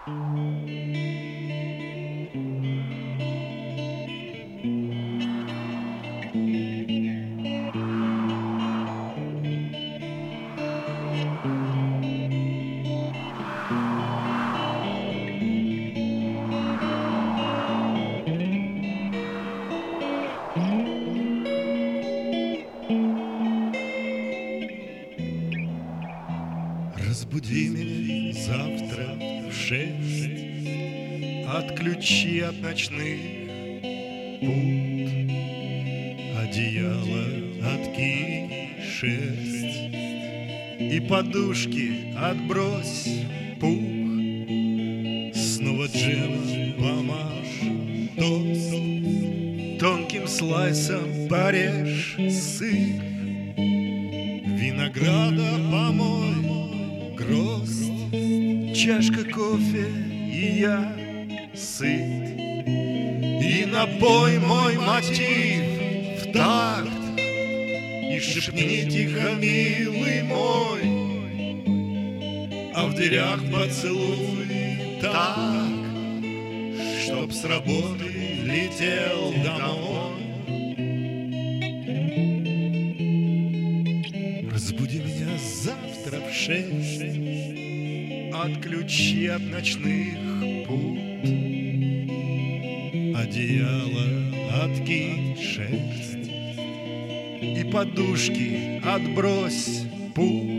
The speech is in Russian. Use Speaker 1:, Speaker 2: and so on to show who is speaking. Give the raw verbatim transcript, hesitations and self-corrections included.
Speaker 1: Разбуди меня завтра в шесть, отключи от ночных пут, одеяло откинь шерсть и подушки отбрось пух. Снова джемом помажь тост, тонким слайсом порежь сыр, винограда помой гроздь, чашка кофе, и я сыт. И напой мой мотив в такт, и шепни тихо, милый мой, а в дверях поцелуй так, чтоб с работы летел домой. Разбуди меня завтра в шесть, отключи от ночных пут, одеяло откинь шерсть и подушки отбрось пух.